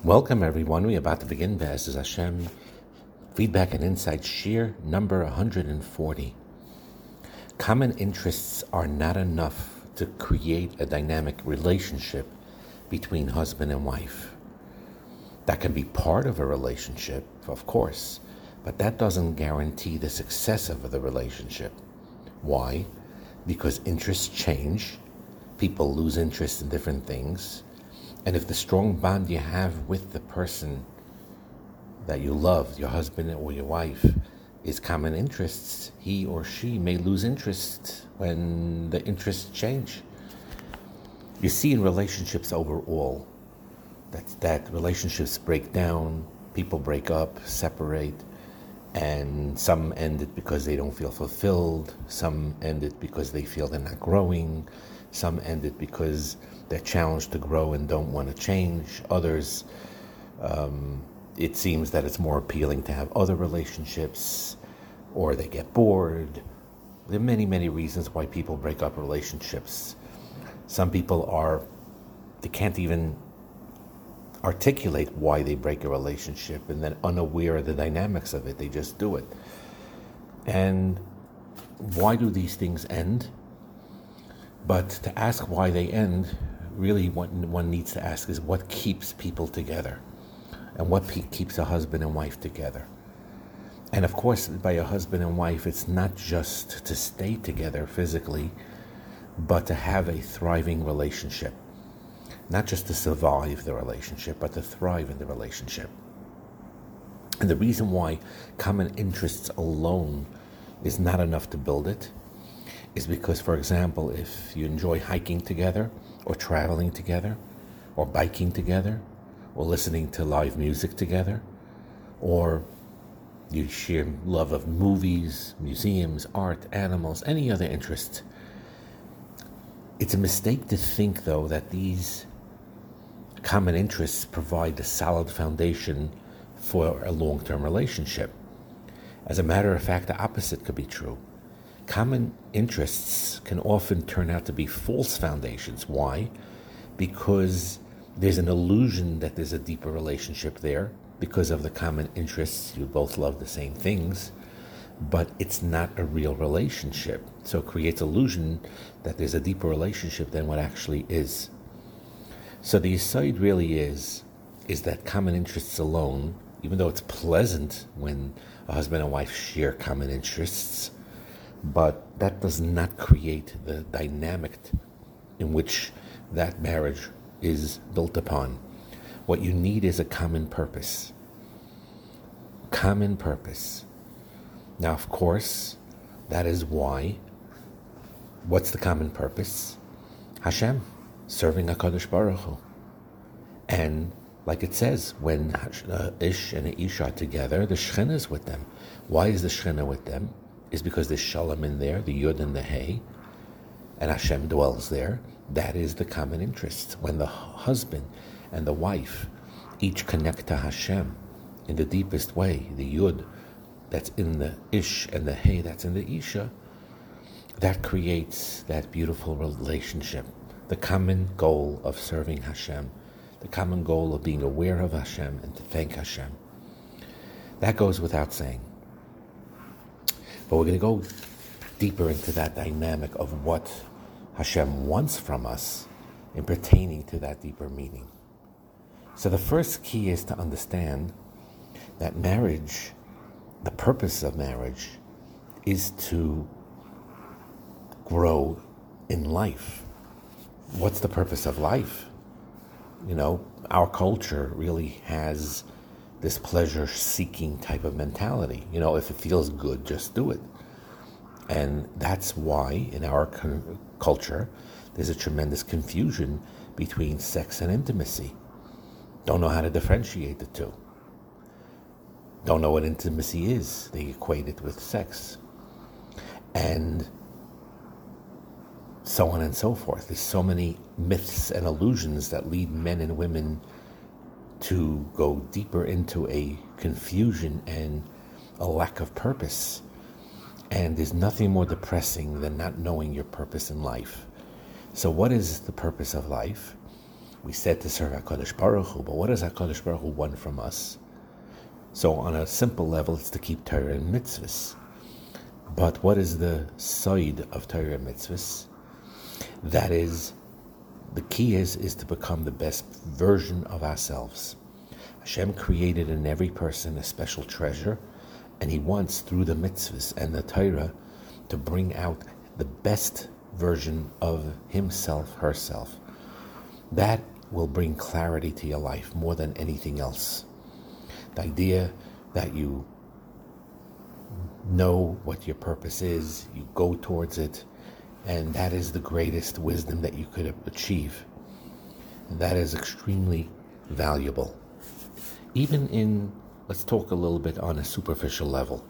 Welcome, everyone. We're about to begin Be'ezus Hashem Feedback and Insight Shir number 140. Common interests are not enough to create a dynamic relationship between husband and wife. That can be part of a relationship, of course, but that doesn't guarantee the success of the relationship. Why? Because interests change, people lose interest in different things, and if the strong bond you have with the person that you love, your husband or your wife, is common interests, he or she may lose interest when the interests change. You see in relationships overall that relationships break down, people break up, separate, and some end it because they don't feel fulfilled, some end it because they feel they're not growing, some end it because they're challenged to grow and don't want to change. Others, it seems that it's more appealing to have other relationships, or they get bored. There are many, many reasons why people break up relationships. Some people they can't even articulate why they break a relationship, and then unaware of the dynamics of it, they just do it. And why do these things end? But to ask why they end, really what one needs to ask is what keeps people together, and what keeps a husband and wife together. And of course, by a husband and wife, it's not just to stay together physically, but to have a thriving relationship. Not just to survive the relationship, but to thrive in the relationship. And the reason why common interests alone is not enough to build it is because, for example, if you enjoy hiking together, or traveling together, or biking together, or listening to live music together, or you share love of movies, museums, art, animals, any other interest, it's a mistake to think, though, that these common interests provide a solid foundation for a long-term relationship. As a matter of fact, the opposite could be true. Common interests can often turn out to be false foundations. Why? Because there's an illusion that there's a deeper relationship there because of the common interests. You both love the same things, but it's not a real relationship. So it creates illusion that there's a deeper relationship than what actually is. So the aside really is that common interests alone, even though it's pleasant when a husband and wife share common interests, but that does not create the dynamic in which that marriage is built upon. What you need is a common purpose. Common purpose. Now, of course, that is why, what's the common purpose? Hashem, serving HaKadosh Baruch Hu. And like it says, when Ish and Isha are together, the Shechina is with them. Why is the Shechina with them? Is because there's Shalom in there, the Yud and the Hey, and Hashem dwells there. That is the common interest. When the husband and the wife each connect to Hashem in the deepest way, the Yud that's in the Ish and the Hey that's in the Isha, that creates that beautiful relationship. The common goal of serving Hashem, the common goal of being aware of Hashem and to thank Hashem. That goes without saying. But we're going to go deeper into that dynamic of what Hashem wants from us in pertaining to that deeper meaning. So the first key is to understand that marriage, the purpose of marriage, is to grow in life. What's the purpose of life? You know, our culture really has this pleasure-seeking type of mentality. You know, if it feels good, just do it. And that's why in our culture, there's a tremendous confusion between sex and intimacy. Don't know how to differentiate the two. Don't know what intimacy is. They equate it with sex. And so on and so forth. There's so many myths and illusions that lead men and women to go deeper into a confusion and a lack of purpose. And there's nothing more depressing than not knowing your purpose in life. So what is the purpose of life? We said to serve HaKadosh Baruch Hu, but what does HaKadosh Baruch Hu want from us? So on a simple level, it's to keep Torah and mitzvahs. But what is the side of Torah and mitzvahs? That is, the key is to become the best version of ourselves. Hashem created in every person a special treasure, and He wants, through the mitzvahs and the Torah, to bring out the best version of himself, herself. That will bring clarity to your life more than anything else. The idea that you know what your purpose is, you go towards it, and that is the greatest wisdom that you could achieve. And that is extremely valuable. Even in, let's talk a little bit on a superficial level.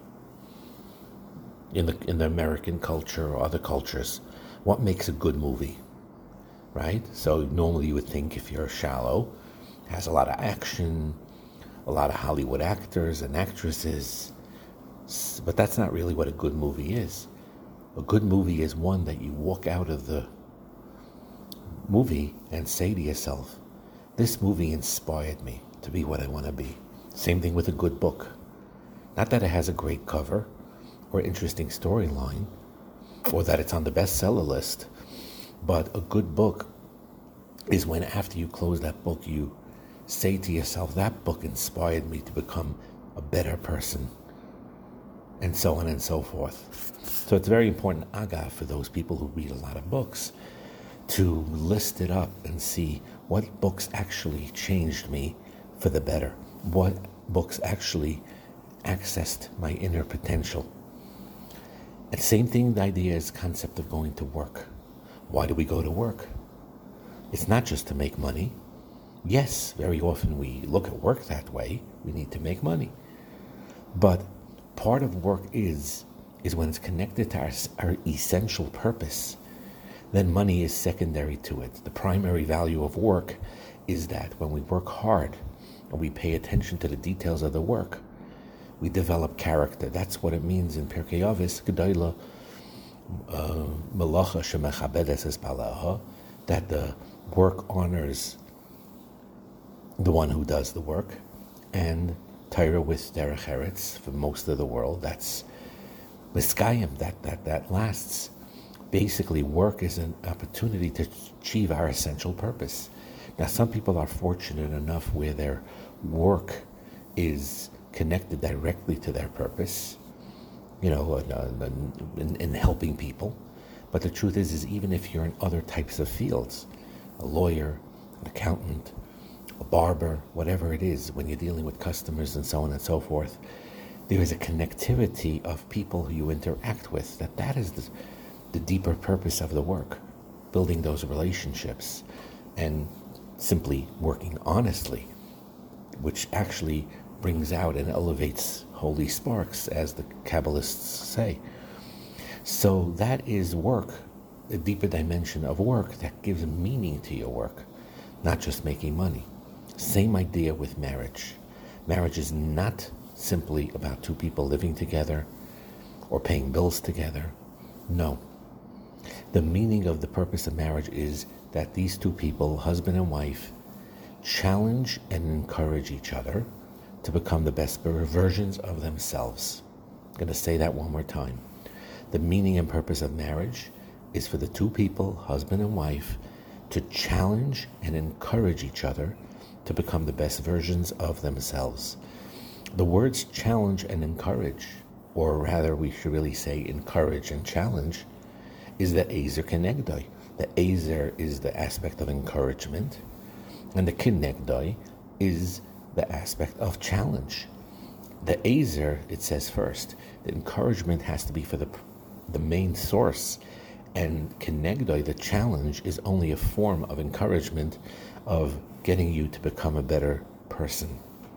In the American culture or other cultures, what makes a good movie, right? So normally you would think, if you're shallow, it has a lot of action, a lot of Hollywood actors and actresses, but that's not really what a good movie is. A good movie is one that you walk out of the movie and say to yourself, this movie inspired me to be what I want to be. Same thing with a good book. Not that it has a great cover or interesting storyline, or that it's on the bestseller list, but a good book is when, after you close that book, you say to yourself, that book inspired me to become a better person, and so on and so forth. So it's very important, agav, for those people who read a lot of books, to list it up and see what books actually changed me for the better, what books actually accessed my inner potential. And same thing, the idea is concept of going to work. Why do we go to work? It's not just to make money. Yes, very often we look at work that way. We need to make money. But part of work is when it's connected to our essential purpose, then money is secondary to it. The primary value of work is that when we work hard and we pay attention to the details of the work, we develop character. That's what it means in Pirkei Avos, Gedola Melacha Shemechabedes es Balaha, that the work honors the one who does the work, and Torah with Derech Eretz for most of the world. That's Miskayim, that lasts. Basically, work is an opportunity to achieve our essential purpose. Now, some people are fortunate enough where their work is connected directly to their purpose, in helping people. But the truth is even if you're in other types of fields, a lawyer, an accountant, a barber, whatever it is, when you're dealing with customers and so on and so forth, there is a connectivity of people who you interact with, that is the deeper purpose of the work, building those relationships and simply working honestly, which actually brings out and elevates holy sparks, as the Kabbalists say. So that is work, a deeper dimension of work that gives meaning to your work, not just making money. Same idea with marriage. Marriage is not simply about two people living together or paying bills together. No. The meaning of the purpose of marriage is that these two people, husband and wife, challenge and encourage each other to become the best versions of themselves. I'm going to say that one more time. The meaning and purpose of marriage is for the two people, husband and wife, to challenge and encourage each other to become the best versions of themselves. The words challenge and encourage, or rather we should really say encourage and challenge, is the Ezer Kenegdoi. The Ezer is the aspect of encouragement, and the Kenegdoi is the aspect of challenge. The Ezer, it says first, the encouragement has to be for the main source, and Kenegdoi, the challenge, is only a form of encouragement of getting you to become a better person.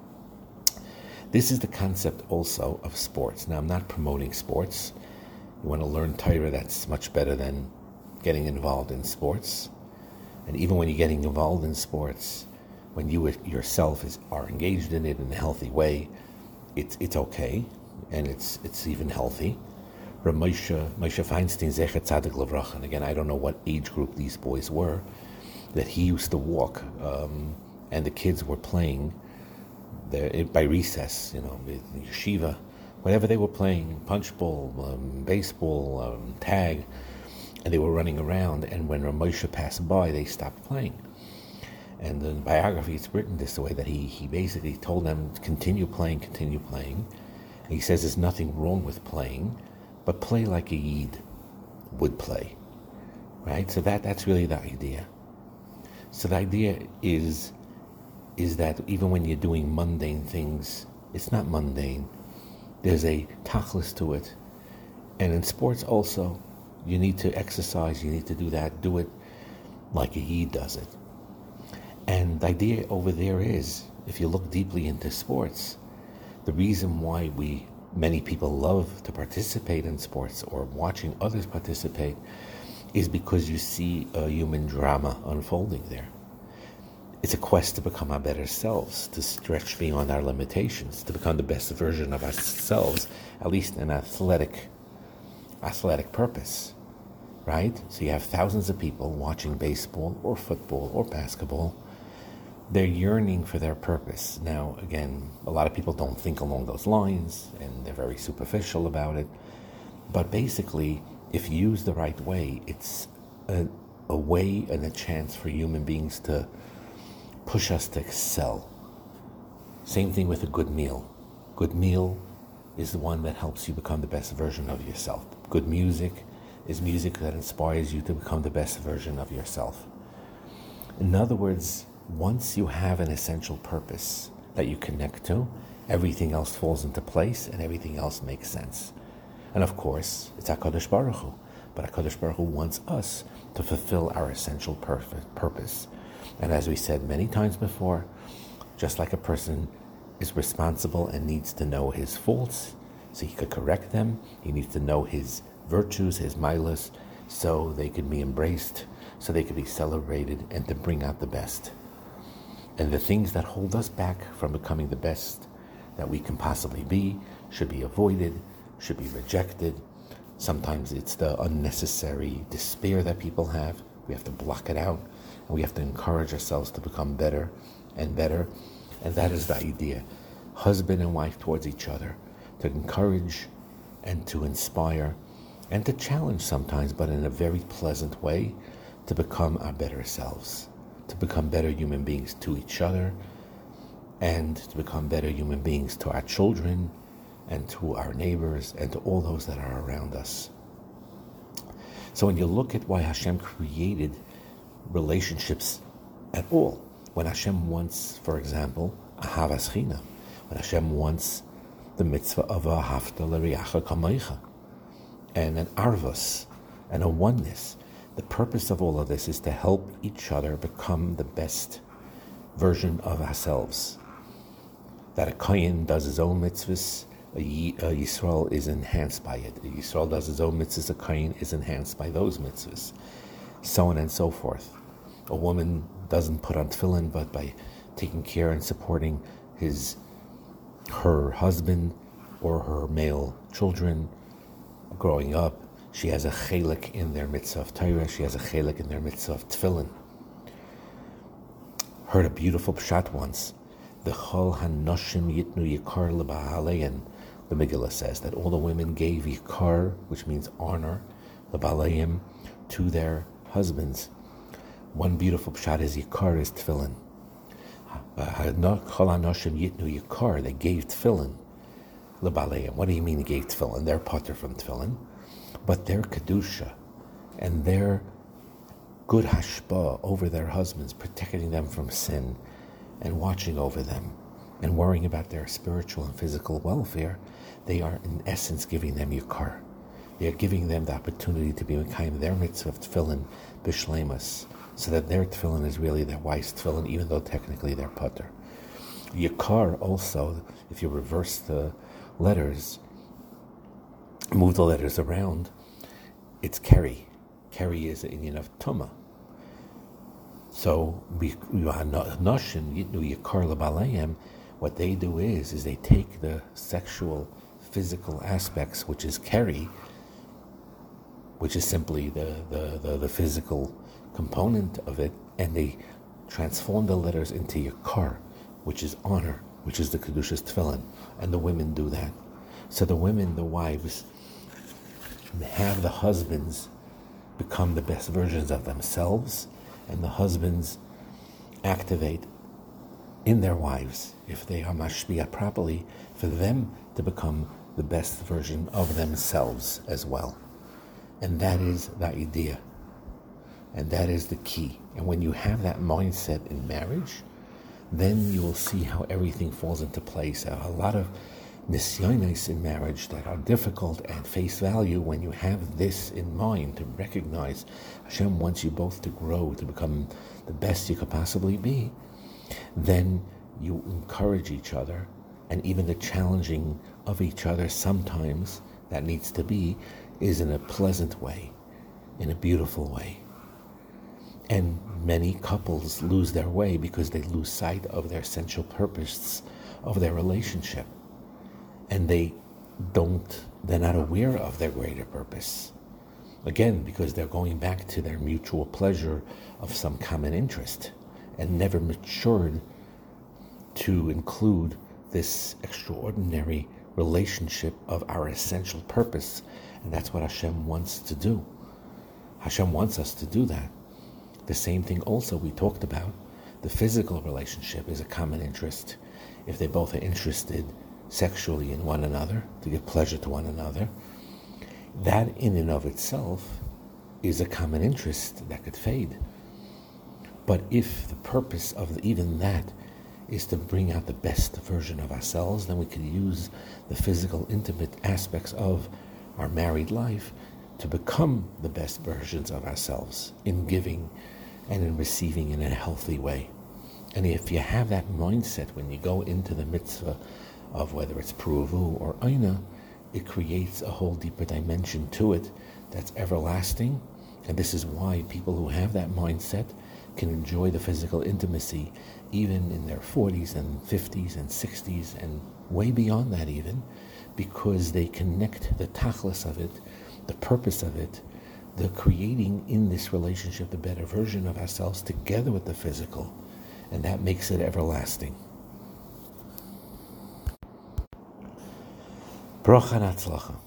This is the concept also of sports. Now, I'm not promoting sports. You want to learn Torah, that's much better than getting involved in sports. And even when you're getting involved in sports, when you yourself are engaged in it in a healthy way, it's okay, and it's even healthy. Moshe Feinstein, Zecher Tzadik Levracha, and again, I don't know what age group these boys were. that he used to walk, and the kids were playing there by recess, yeshiva, whatever they were playing, punch bowl, baseball, tag, and they were running around, and when Ramosha passed by, they stopped playing. And the biography, it's written this way, that he basically told them, continue playing. And he says there's nothing wrong with playing, but play like a Yid would play, right? So that's really the idea. So the idea is that even when you're doing mundane things, it's not mundane. There's a tachlis to it. And in sports also, you need to exercise, you need to do that, do it like a Yid does it. And the idea over there is, if you look deeply into sports, the reason why many people love to participate in sports or watching others participate is because you see a human drama unfolding there. It's a quest to become our better selves, to stretch beyond our limitations, to become the best version of ourselves, at least in athletic purpose, right? So you have thousands of people watching baseball or football or basketball. They're yearning for their purpose. Now, again, a lot of people don't think along those lines, and they're very superficial about it. But basically, if used the right way, it's a way and a chance for human beings to push us to excel. Same thing with a good meal. Good meal is the one that helps you become the best version of yourself. Good music is music that inspires you to become the best version of yourself. In other words, once you have an essential purpose that you connect to, everything else falls into place and everything else makes sense. And of course, it's HaKadosh Baruch Hu. But HaKadosh Baruch Hu wants us to fulfill our essential purpose. And as we said many times before, just like a person is responsible and needs to know his faults so he could correct them, he needs to know his virtues, his milas, so they could be embraced, so they could be celebrated, and to bring out the best. And the things that hold us back from becoming the best that we can possibly be should be avoided, should be rejected. Sometimes it's the unnecessary despair that people have. We have to block it out, and we have to encourage ourselves to become better and better. And that is the idea. Husband and wife towards each other, to encourage and to inspire and to challenge sometimes, but in a very pleasant way, to become our better selves, to become better human beings to each other, and to become better human beings to our children and to our neighbors and to all those that are around us. So when you look at why Hashem created relationships at all, when Hashem wants, for example, ahavas chinam, when Hashem wants the mitzvah of ahavta l'riacha kamaycha, and an arvus, and a oneness, the purpose of all of this is to help each other become the best version of ourselves. That a Kohen does his own mitzvahs, a Yisrael is enhanced by it. A Yisrael does his own mitzvahs, a Kohen is enhanced by those mitzvahs. So on and so forth. A woman doesn't put on tefillin, but by taking care and supporting her husband or her male children growing up, she has a chelik in their mitzvah of Torah, she has a chelik in their mitzvah of tefillin. Heard a beautiful pshat once. The chol hanoshim yitnu yikar leba'alein. The Megillah says that all the women gave yikar, which means honor, leba'aleim, to their husbands. One beautiful pshat is yikar is tefillin. Chol hanoshim yitnu yikar. They gave tefillin leba'aleim. What do you mean they gave tefillin? They're pater from tefillin. But their kedusha and their good hashpah over their husbands, protecting them from sin and watching over them and worrying about their spiritual and physical welfare, they are in essence giving them yikar. They are giving them the opportunity to be mekayim their mitzvah of tefillin b'shleimus, so that their tefillin is really their wife's tefillin, even though technically they're pater. Yikar also, if you reverse the letters, move the letters around, it's keri. Keri is an Indian of Tumah. So, what they do is they take the sexual, physical aspects, which is keri, which is simply the physical component of it, and they transform the letters into Yakar, which is honor, which is the Kedushas Tefillin, and the women do that. So the women, the wives, have the husbands become the best versions of themselves, and the husbands activate in their wives, if they are mashpia properly, for them to become the best version of themselves as well. And that is the idea. And that is the key. And when you have that mindset in marriage, then you will see how everything falls into place. A lot of nisyonos in marriage that are difficult at face value, when you have this in mind, to recognize Hashem wants you both to grow, to become the best you could possibly be, then you encourage each other, and even the challenging of each other sometimes that needs to be is in a pleasant way, in a beautiful way. And many couples lose their way because they lose sight of their essential purpose of their relationship. And they're not aware of their greater purpose. Again, because they're going back to their mutual pleasure of some common interest and never matured to include this extraordinary relationship of our essential purpose. And that's what Hashem wants to do. Hashem wants us to do that. The same thing also we talked about. The physical relationship is a common interest. If they both are interested sexually in one another, to give pleasure to one another, that in and of itself is a common interest that could fade. But if the purpose of even that is to bring out the best version of ourselves, then we could use the physical, intimate aspects of our married life to become the best versions of ourselves in giving and in receiving in a healthy way. And if you have that mindset when you go into the mitzvah of whether it's Puruvu or Aina, it creates a whole deeper dimension to it that's everlasting. And this is why people who have that mindset can enjoy the physical intimacy even in their 40s and 50s and 60s and way beyond that even, because they connect the tachlis of it, the purpose of it, the creating in this relationship the better version of ourselves together with the physical, and that makes it everlasting. Bracha and Hatzlacha.